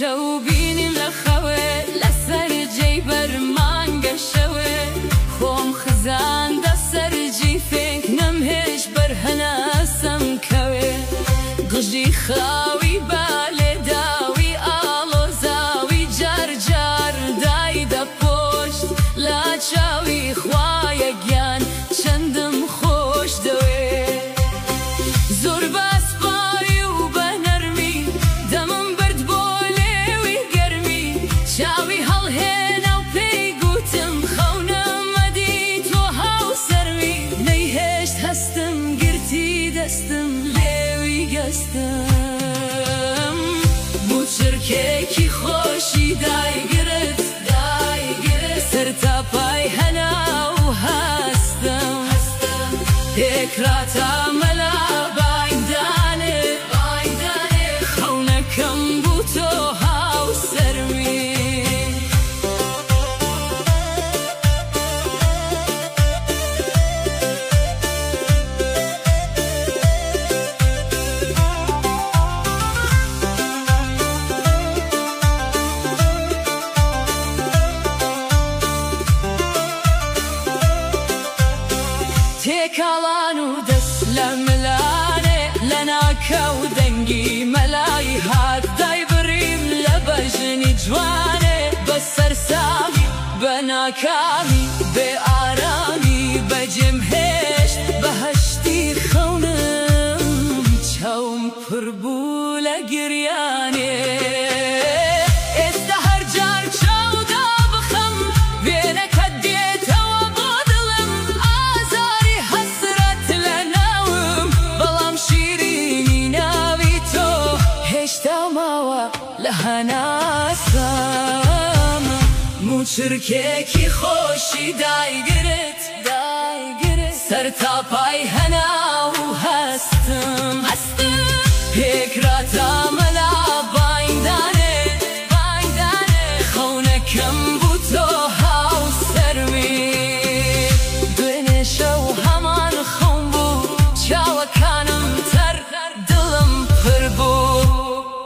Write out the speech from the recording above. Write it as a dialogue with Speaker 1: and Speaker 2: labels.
Speaker 1: شو بینیم لخوه لسر جی برمانگه شوه خوم خزان دا سر جی فکر نمهش برهناسم کوه گجی خاوی باله داوی آلو زاوی جار جار دای دا پشت لا چاوی خواه گیان چندم خوش دوه زور باس بایی و بنرمی دمم برد بوله وی گرمی چاوی حل هینا و پی گوتم خونم مدی تو هاو سرمی نیهشت هستم گرتی دستم لیوی گستم بو چرکێکی خۆشی دایگرت سەر تا پای هەنا و هەستم پێکراتا مەلا بایدانێ خەونەکەم بوو تۆ هاو سەرمی تێکاڵان و دەست لە ملانێ لە ناکە و دەنگی مەلای هات دای بڕیم لە بەژنی جوانێ بە سەرسامی بە ناکامی بێ ئارامی بەجێم هێشت بەهەشتی خەونم چاوم پڕ بوو لە گریانێ لە هەناسەم موو چرکێکی خۆشی دایگرت سەر تا